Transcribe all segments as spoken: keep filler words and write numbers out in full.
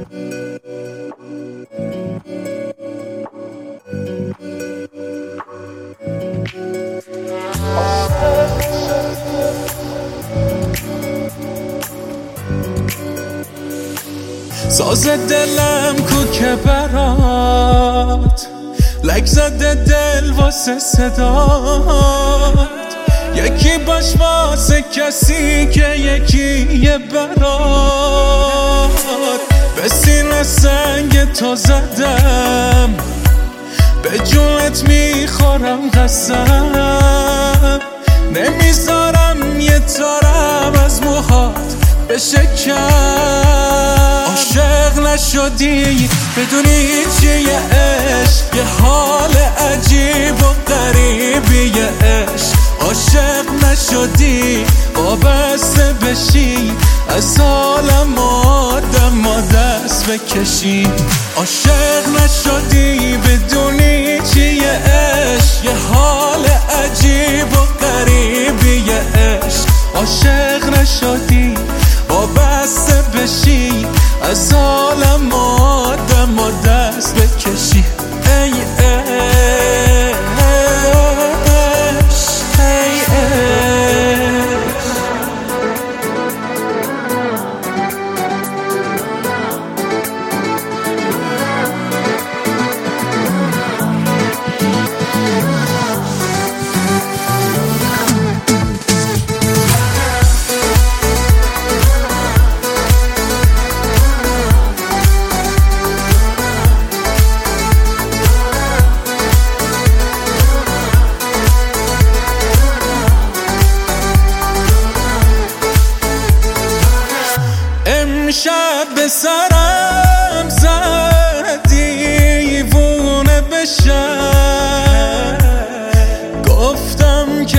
ساز دلم کو که برات لک زده دل واسه صدات، یکی باش واسه کسی که یکی یه برات. به سینه سنگ تو زدم، به جونت میخورم قسم، نمیذارم یه تارم از موهات بشه کم. عاشق نشدی بدونی چیه عشق، یه حال عجیب و غریبیه عشق. عاشق نشدی وابسته بشی، از عالم آدم و دست بکشی. عاشق نشدی بدونی چیه عشق، یه حال عجیب و غریبیه عشق. عاشق نشدی وابسته بشی، از عالم آدم و دست بکشی. ای شب به سرم زدی دیوونه بشم، گفتم که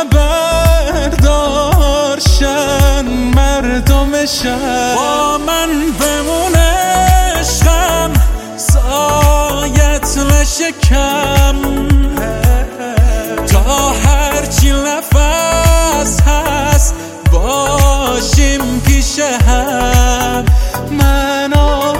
خبردار شن مردمشم. با من بمونه عشقم، سایت نشه کم، تا هرچی نفس هست باشیم پیش هم. من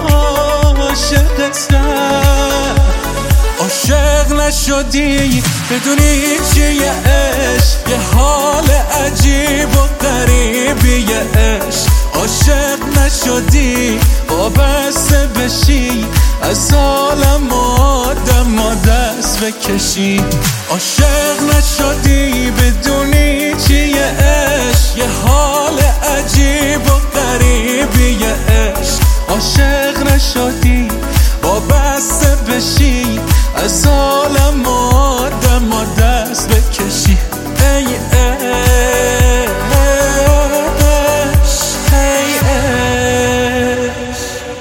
عاشقتم. عاشق نشدی بدونی چیه عشق، یه حال عجیب و غریبیه عشق. عاشق نشدی وابسته بشی، از عالم آدم و دست بکشی. عاشق نشدی بدونی چیه عشق، یه حال عجیب و غریبیه عشق. عاشق نشدی وابسته بشی، از عالم آدم و دست بکشی. ای عشق، ای عشق.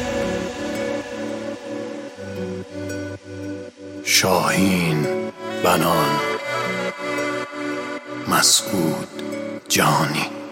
شاهین بنان، مسعود جانی.